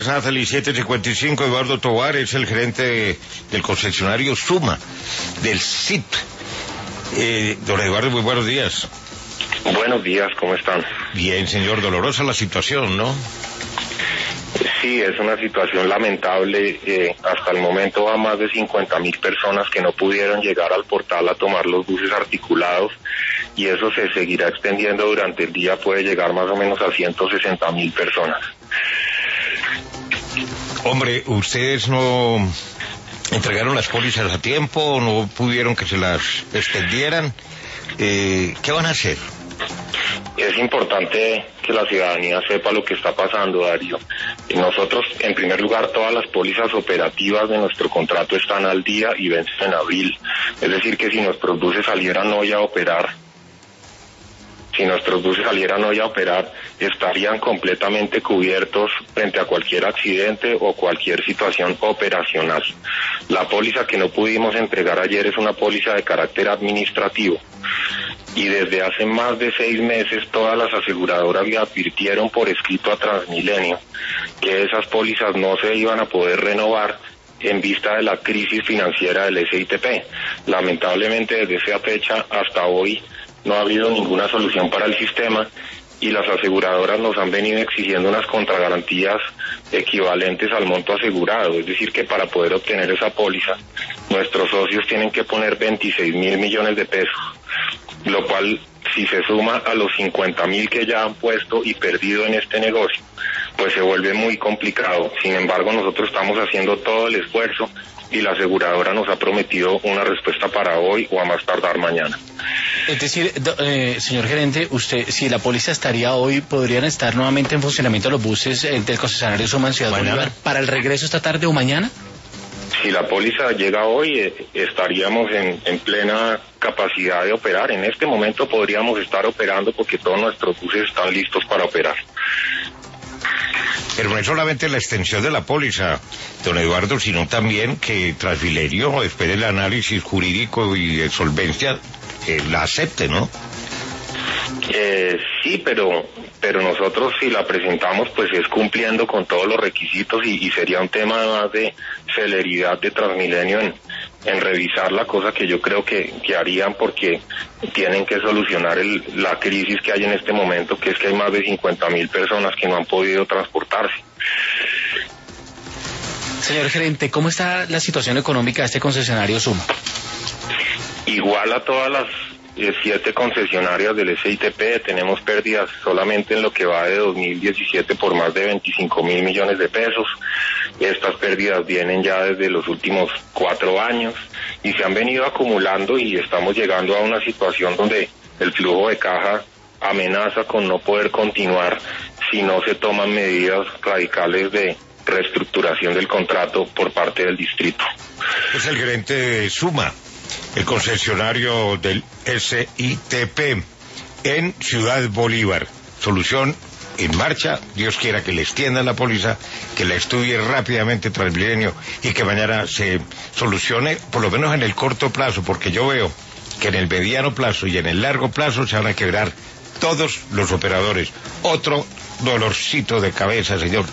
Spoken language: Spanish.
Sateli 755, Eduardo Tovar es el gerente del concesionario Suma, del SIT. Don Eduardo, muy buenos días. Buenos días, ¿cómo están? Bien, señor, dolorosa la situación, ¿no? Sí, es una situación lamentable. Hasta el momento va más de 50.000 personas que no pudieron llegar al portal a tomar los buses articulados, y eso se seguirá extendiendo durante el día, puede llegar más o menos a 160.000 personas. Hombre, ¿ustedes no entregaron las pólizas a tiempo, no pudieron que se las extendieran? ¿Qué van a hacer? Es importante que la ciudadanía sepa lo que está pasando, Darío. Nosotros, en primer lugar, todas las pólizas operativas de nuestro contrato están al día y vencen en abril. Es decir, que si nuestros buses salieran hoy a operar, estarían completamente cubiertos frente a cualquier accidente o cualquier situación operacional. La póliza que no pudimos entregar ayer es una póliza de carácter administrativo, y desde hace más de 6 meses todas las aseguradoras le advirtieron por escrito a Transmilenio que esas pólizas no se iban a poder renovar en vista de la crisis financiera del SITP. Lamentablemente, desde esa fecha hasta hoy no ha habido ninguna solución para el sistema, y las aseguradoras nos han venido exigiendo unas contragarantías equivalentes al monto asegurado. Es decir, que para poder obtener esa póliza, nuestros socios tienen que poner 26.000 millones de pesos, lo cual, si se suma a los 50.000 que ya han puesto y perdido en este negocio, pues se vuelve muy complicado. Sin embargo, nosotros estamos haciendo todo el esfuerzo, y la aseguradora nos ha prometido una respuesta para hoy o a más tardar mañana. Es decir, señor gerente, usted, si la póliza estaría hoy, ¿podrían estar nuevamente en funcionamiento los buses del concesionario Suma en Ciudad Bolívar para el regreso esta tarde o mañana? Si la póliza llega hoy, estaríamos en plena capacidad de operar. En este momento podríamos estar operando porque todos nuestros buses están listos para operar. Pero no es solamente la extensión de la póliza, don Eduardo, sino también que Transmilenio, después del análisis jurídico y de solvencia, la acepte, ¿no? Sí, pero nosotros, si la presentamos, pues es cumpliendo con todos los requisitos, y sería un tema más de celeridad de Transmilenio en revisar la cosa, que yo creo que harían, porque tienen que solucionar la crisis que hay en este momento, que es que hay más de 50.000 personas que no han podido transportarse. Señor gerente, ¿cómo está la situación económica de este concesionario Suma? Igual a todas las 7 concesionarias del SITP, tenemos pérdidas solamente en lo que va de 2017 por más de 25.000 millones de pesos. Estas pérdidas vienen ya desde los últimos 4 años y se han venido acumulando, y estamos llegando a una situación donde el flujo de caja amenaza con no poder continuar si no se toman medidas radicales de reestructuración del contrato por parte del distrito. Es el gerente de Suma, el concesionario del SITP en Ciudad Bolívar. Solución en marcha, Dios quiera que le extiendan la póliza, que la estudie rápidamente Transmilenio y que mañana se solucione, por lo menos en el corto plazo, porque yo veo que en el mediano plazo y en el largo plazo se van a quebrar todos los operadores. Otro dolorcito de cabeza, señor.